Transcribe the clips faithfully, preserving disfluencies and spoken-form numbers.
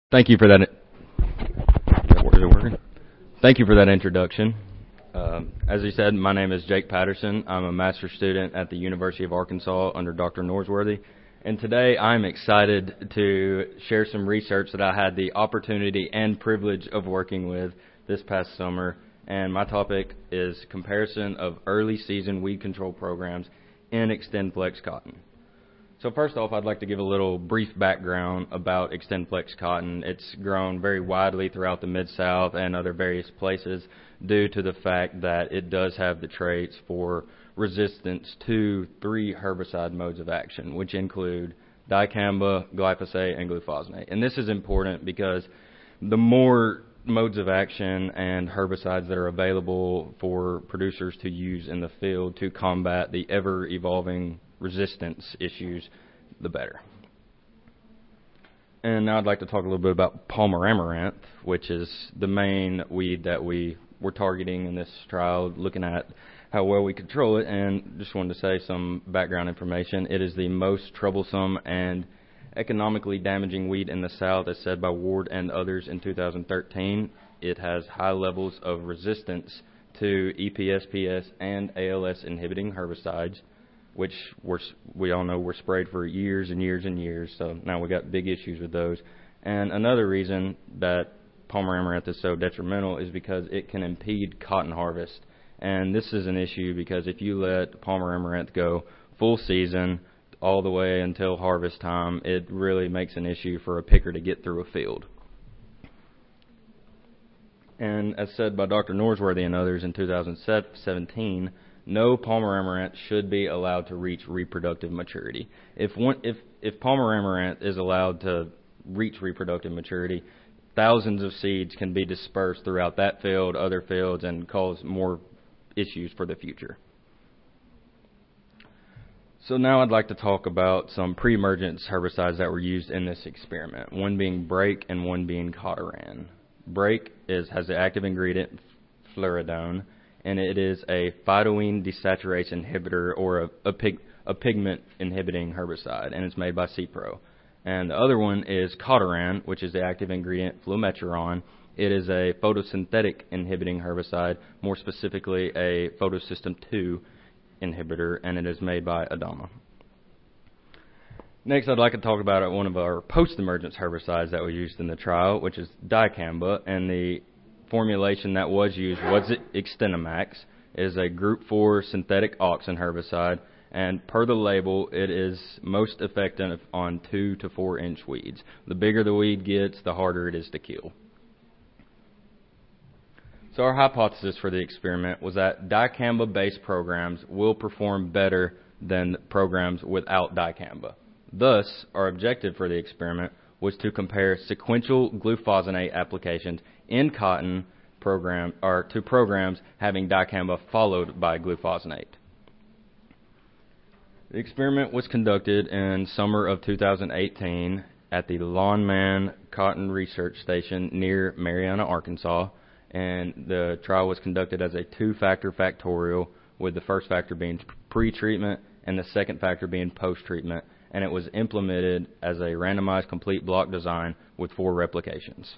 Thank you for that. Is it working? Thank you for that introduction. Um, as he said, my name is Jake Patterson. I'm a master's student at the University of Arkansas under Doctor Norsworthy. And today I'm excited to share some research that I had the opportunity and privilege of working with this past summer. And my topic is comparison of early season weed control programs in XtendFlex cotton. So first off, I'd like to give a little brief background about XtendFlex cotton. It's grown very widely throughout the Mid-South and other various places due to the fact that it does have the traits for resistance to three herbicide modes of action, which include dicamba, glyphosate, and glufosinate. And this is important because the more modes of action and herbicides that are available for producers to use in the field to combat the ever-evolving resistance issues, the better. And now I'd like to talk a little bit about Palmer amaranth, which is the main weed that we were targeting in this trial, looking at how well we control it. And just wanted to say some background information. It is the most troublesome and economically damaging weed in the South, as said by Ward and others in two thousand thirteen. It has high levels of resistance to E P S P S and A L S inhibiting herbicides, which were, we all know were sprayed for years and years and years, so now we got big issues with those. And another reason that Palmer amaranth is so detrimental is because it can impede cotton harvest. And this is an issue because if you let Palmer amaranth go full season all the way until harvest time, it really makes an issue for a picker to get through a field. And as said by Doctor Norsworthy and others in two thousand seventeen, no Palmer amaranth should be allowed to reach reproductive maturity. If one, if if Palmer amaranth is allowed to reach reproductive maturity, thousands of seeds can be dispersed throughout that field, other fields, and cause more issues for the future. So now I'd like to talk about some pre-emergence herbicides that were used in this experiment, one being Brake and one being Cotoran. Brake is, has the active ingredient fluridone, and it is a phytoene desaturase inhibitor or a, a, pig, a pigment inhibiting herbicide, and it's made by Cipro. And the other one is Cotoran, which is the active ingredient flumetron. It is a photosynthetic inhibiting herbicide, more specifically a photosystem two inhibitor, and it is made by Adama. Next, I'd like to talk about one of our post-emergence herbicides that we used in the trial, which is dicamba, and the formulation that was used was XtendiMax. It is a group four synthetic auxin herbicide, and per the label, it is most effective on two to four inch weeds. The bigger the weed gets, the harder it is to kill. So our hypothesis for the experiment was that dicamba-based programs will perform better than programs without dicamba. Thus, our objective for the experiment was to compare sequential glufosinate applications in cotton program or to programs having dicamba followed by glufosinate. The experiment was conducted in summer of two thousand eighteen at the Lawnman Cotton Research Station near Marianna, Arkansas, and the trial was conducted as a two-factor factorial, with the first factor being pre-treatment and the second factor being post-treatment, and it was implemented as a randomized complete block design with four replications.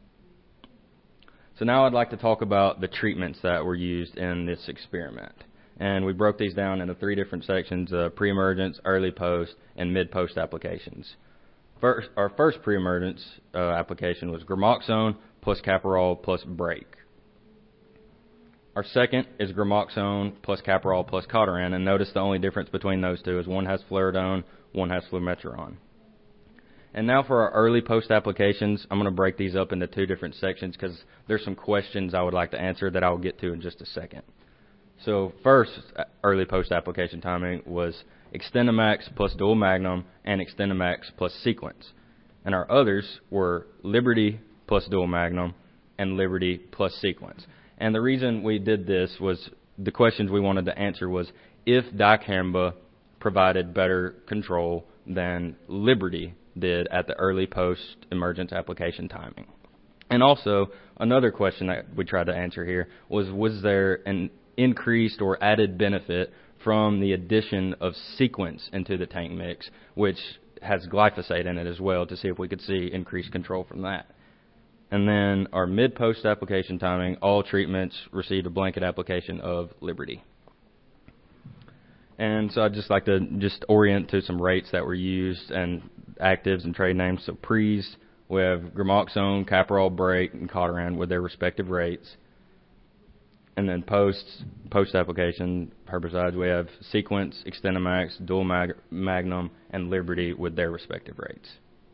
So now I'd like to talk about the treatments that were used in this experiment. And we broke these down into three different sections, uh, pre-emergence, early post, and mid-post applications. First, our first pre-emergence uh, application was Gramoxone plus Caparol plus Brake. Our second is Gramoxone plus Caparol plus Cotoran, and notice the only difference between those two is one has fluridone, one has flumetron. And now for our early post applications, I'm going to break these up into two different sections because there's some questions I would like to answer that I'll get to in just a second. So first, early post application timing was XtendiMax plus Dual Magnum and XtendiMax plus Sequence. And our others were Liberty plus Dual Magnum and Liberty plus Sequence. And the reason we did this was the questions we wanted to answer was if dicamba provided better control than Liberty did at the early post-emergence application timing. And also, another question that we tried to answer here was, was there an increased or added benefit from the addition of Sequence into the tank mix, which has glyphosate in it as well to see if we could see increased control from that. And then our mid-post application timing, all treatments received a blanket application of Liberty. And so I'd just like to just orient to some rates that were used and actives and trade names. So pre's, we have Gramoxone, Caparol, Brake, and Cotaran with their respective rates. And then post, post-application herbicides, we have Sequence, Extendamax, Dual Mag Magnum, and Liberty with their respective rates.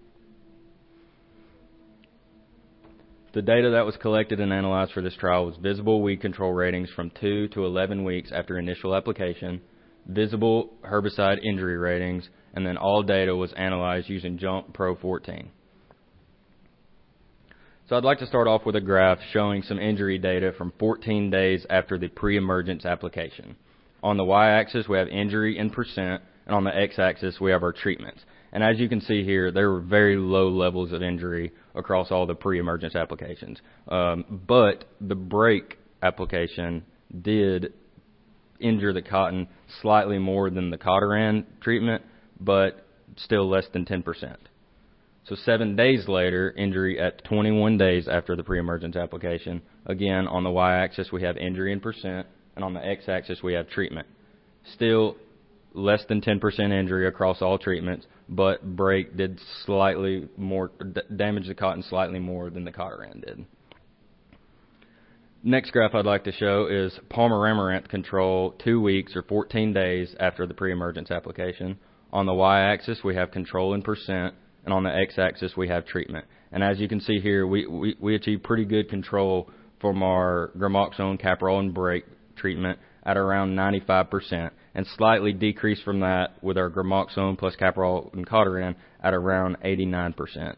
The data that was collected and analyzed for this trial was visible weed control ratings from two to eleven weeks after initial application, visible herbicide injury ratings, and then all data was analyzed using Jump Pro fourteen. So I'd like to start off with a graph showing some injury data from fourteen days after the pre-emergence application. On the y-axis, we have injury in percent, and on the x-axis, we have our treatments. And as you can see here, there were very low levels of injury across all the pre-emergence applications. Um, but the Brake application did injure the cotton slightly more than the Cotaran treatment, but still less than ten percent. So seven days later, injury at twenty-one days after the pre-emergence application. Again, on the y-axis, we have injury in percent, and on the x-axis, we have treatment. Still less than ten percent injury across all treatments, but Brake did slightly more, damage the cotton slightly more than the Cotaran did. Next graph I'd like to show is Palmer Amaranth control two weeks or fourteen days after the pre-emergence application. On the y-axis, we have control in percent, and on the x-axis, we have treatment. And as you can see here, we, we, we achieved pretty good control from our Gramoxone, Caparol, and Brake treatment at around ninety-five percent, and slightly decreased from that with our Gramoxone plus Caparol and Cotaran at around eighty-nine percent.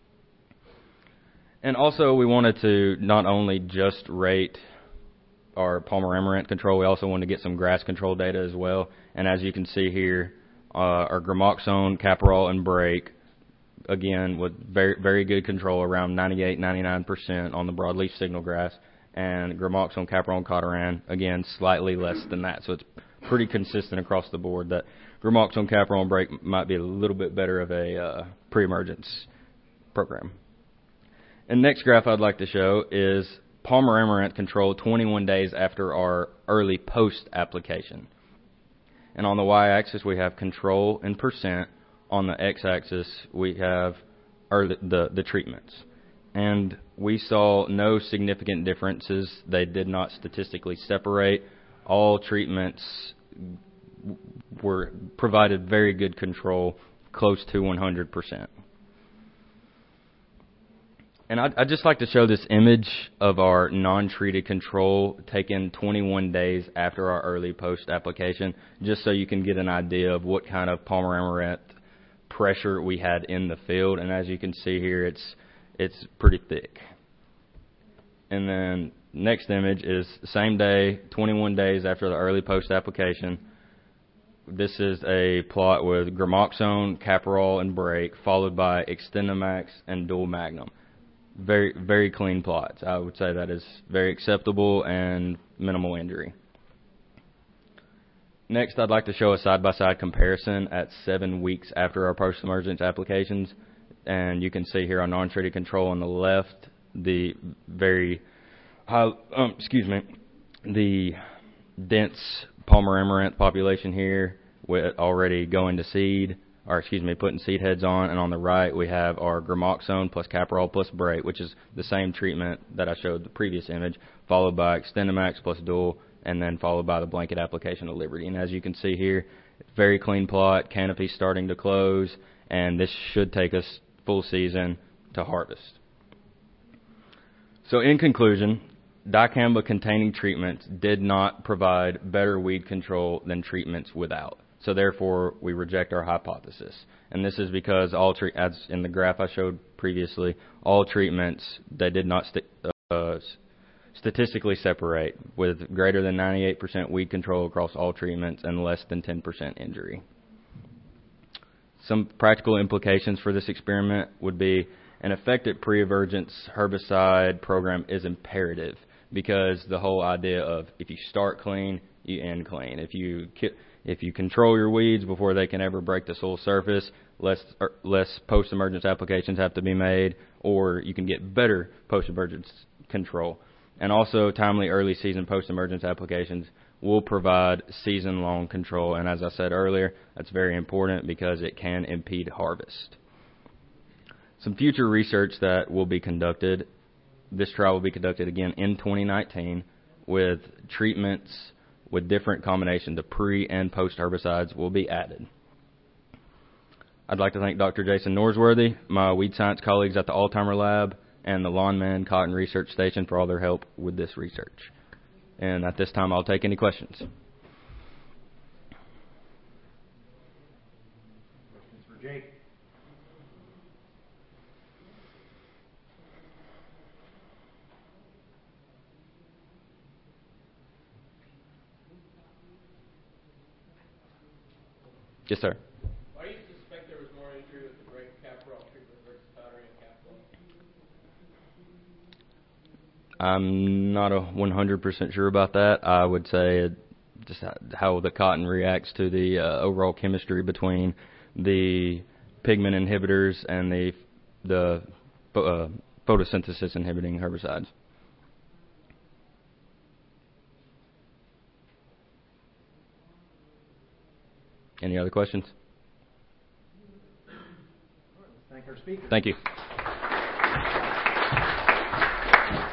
And also, we wanted to not only just rate our Palmer Amaranth control, we also wanted to get some grass control data as well. And as you can see here, uh, our Gramoxone, Caparol, and Brake, again, with very very good control, around ninety-eight, ninety-nine percent on the broadleaf signal grass, and Gramoxone, Caparol, and Cotaran, again, slightly less than that. So it's pretty consistent across the board that Gramoxone, Caparol, and Brake might be a little bit better of a uh, pre-emergence program. And next graph I'd like to show is Palmer Amaranth control twenty-one days after our early post application. And on the y-axis, we have control in percent. On the x-axis, we have or the, the, the treatments. And we saw no significant differences. They did not statistically separate. All treatments were provided very good control, close to one hundred percent. And I'd, I'd just like to show this image of our non-treated control taken twenty-one days after our early post application, just so you can get an idea of what kind of Palmer Amaranth pressure we had in the field. And as you can see here, it's it's pretty thick. And then next image is same day, twenty-one days after the early post application. This is a plot with Gramoxone, Caparol, and Brake, followed by Extendamax and Dual Magnum. Very, very clean plots. I would say that is very acceptable and minimal injury. Next, I'd like to show a side-by-side comparison at seven weeks after our post-emergence applications. And you can see here on non-treated control on the left, the very high, um, excuse me, the dense Palmer Amaranth population here with already going to seed, or excuse me, putting seed heads on. And on the right, we have our Gramoxone plus Caparol plus Brake, which is the same treatment that I showed the previous image, followed by Extendamax plus Dual, and then followed by the blanket application of Liberty. And as you can see here, very clean plot, canopy starting to close, and this should take us full season to harvest. So in conclusion, dicamba containing treatments did not provide better weed control than treatments without. So therefore, we reject our hypothesis. And this is because all tre- as in the graph I showed previously, all treatments, they did not st- uh, statistically separate, with greater than ninety-eight percent weed control across all treatments and less than ten percent injury. Some practical implications for this experiment would be an effective pre-emergence herbicide program is imperative, because the whole idea of if you start clean, you end clean. If you ki- if you control your weeds before they can ever break the soil surface, less er, less post-emergence applications have to be made, or you can get better post-emergence control. And also, timely early season post-emergence applications will provide season-long control. And as I said earlier, that's very important because it can impede harvest. Some future research that will be conducted. This trial will be conducted again in twenty nineteen with treatments with different combinations of pre and post herbicides will be added. I'd like to thank Doctor Jason Norsworthy, my weed science colleagues at the Alzheimer Lab, and the Lawnman Cotton Research Station for all their help with this research. And at this time, I'll take any questions. Questions for Jake? Yes, sir. Why do you suspect there was more injury with the brake caprol treatment versus powdery and capsule? I'm not a one hundred percent sure about that. I would say it, just how the cotton reacts to the uh, overall chemistry between the pigment inhibitors and the the uh, photosynthesis inhibiting herbicides. Any other questions? Thank our speaker. Thank you.